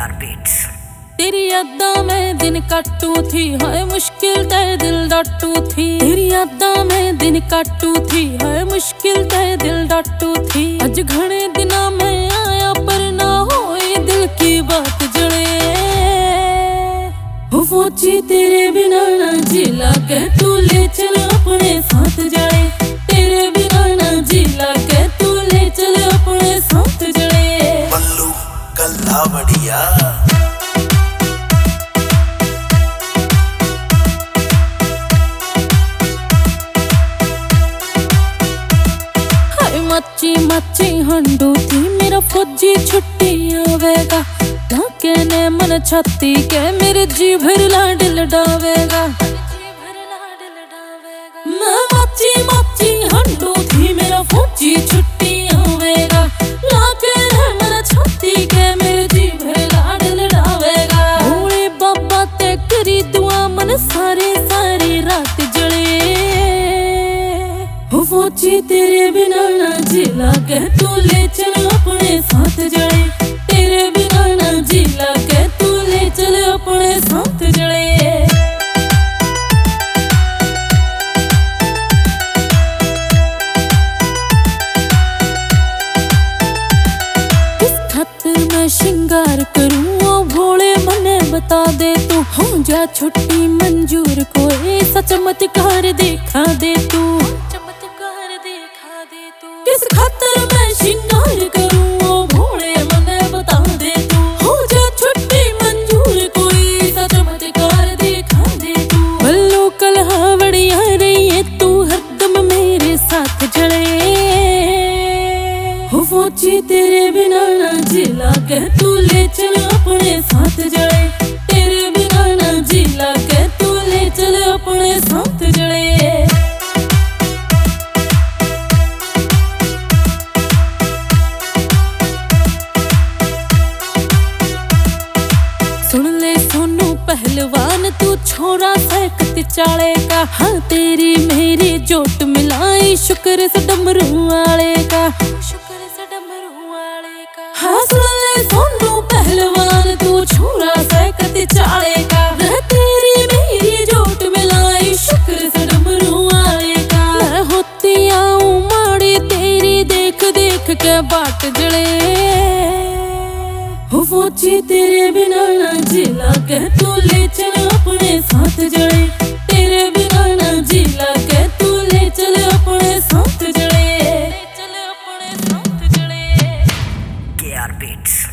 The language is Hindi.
Beats। तेरी यादां में दिन काटू थी, हाय मुश्किल ते दिल डाटू थी। तेरी यादां में दिन काटू थी, हाय मुश्किल ते दिल डाटू थी। अज घणे दिना में आया पर ना होई दिल की बात जड़े। हो फौजी तेरे बिना ना जी लागे, तू ले चल अपने साथ जाए। तेरे बिना ना जी लागे, तू ले चल अपने साथ जड़े। बल्लू कल्ला बढ़िया। मची मची हंडू थी, मेरा फौजी छुट्टी आवेगा। डाके ने मन छाती के मेरे जी भर लाडल डावेगा। मैं मची मची हंडू थी, मेरा फौजी छुट्टी आवेगा। डाके ने मन छाती के मेरे जी भर लाडल डावेगा। भोले बाबा ते करी दुआ, मन सारी सारी रात जले। हो फौजी तेरे बिना ना जी लागे, तू ले चल अपने साथ जड़े। तेरे बिना ना जी लागे, तू ले चल अपने साथ जड़े। किस खातिर मैं श्रृंगार करूं, ओ भोले मने बता दे तू। हो जा छुट्टी मंजूर, कोई सा चमत्कार दिखा दे तू। किस खातिर मैं श्रृंगार करूं, ओ भोले मने बता दे तू। हो जा छुट्टी मंजूर, कोई सा चमत्कार दिखा दे तू। बल्लू कल्हा बढ़िया रही है, तू हरदम मेरे साथ जड़े। हो फौजी तेरे बिना ना जी लागे, तू ले चल अपने साथ जड़े। तेरे बिना ना जी लागे, तू ले चल अपने साथ जड़े। सुन ले सोनू पहलवान, तू छोरा सैकत चाले का। हाँ तेरी मेरी जोट मिलाई, शुक्र से डमरू वाले का। शुक्र से डमरू वाले का। हाँ सुन ले सोनू पहलवान, तू छोरा सैकत चाले का। तेरी मेरी जोट मिलाई, शुक्र से डमरू वाले का। मैं होती आऊं माड़ी, तेरी देख देख के बाट जड़े। हो फौजी तेरे बिना ना जी लागे, तू ले चल अपने साथ जड़े। तेरे बिना ना जी लागे, तू ले चल अपने साथ जड़े। KR Beats।